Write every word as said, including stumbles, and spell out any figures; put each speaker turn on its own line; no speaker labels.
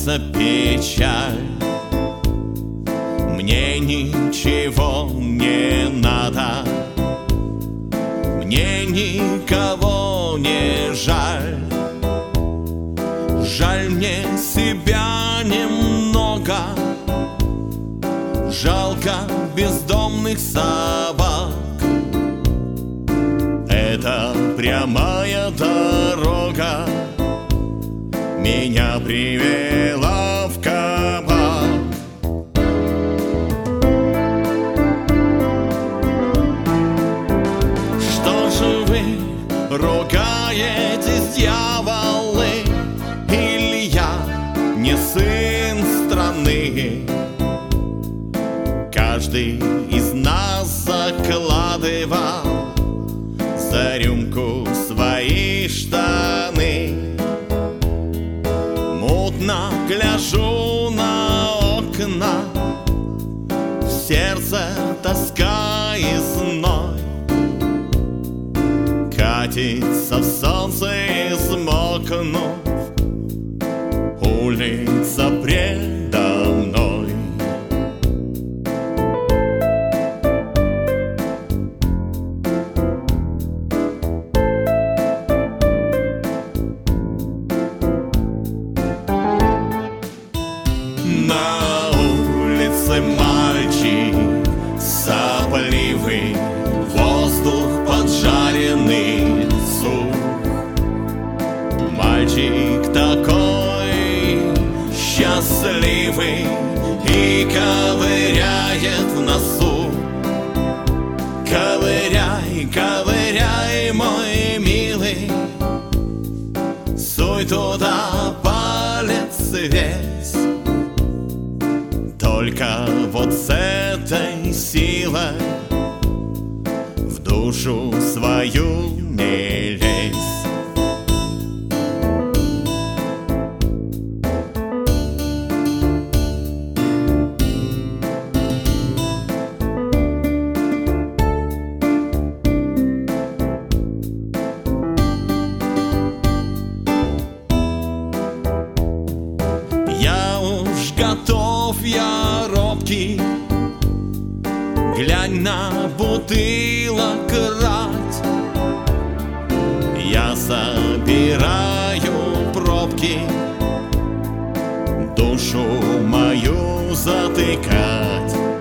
сердце печаль. Мне ничего не надо, мне никого не жаль. Жаль мне себя немного, жалко бездомных собак. Это прямая дорога меня привела в кабак. Что же вы ругаетесь, дьяволы? Или я не сын страны? Каждый из нас закладывал за рюмку свои штаны. Мутно гляжу на окна, в сердце тоска и зной. Катится в солнце, измокнув, улица предо мной. На улице мальчик сопливый, воздух поджаренный сух. Мальчик такой счастливый и ковыряет в носу. Ковыряй, ковыряй, мой милый, суй туда палец весь. Только вот с этой силой в душу свою не лезь. Я уж готов, я робкий, глянь на бутылок рать. Я собираю пробки, душу мою затыкать.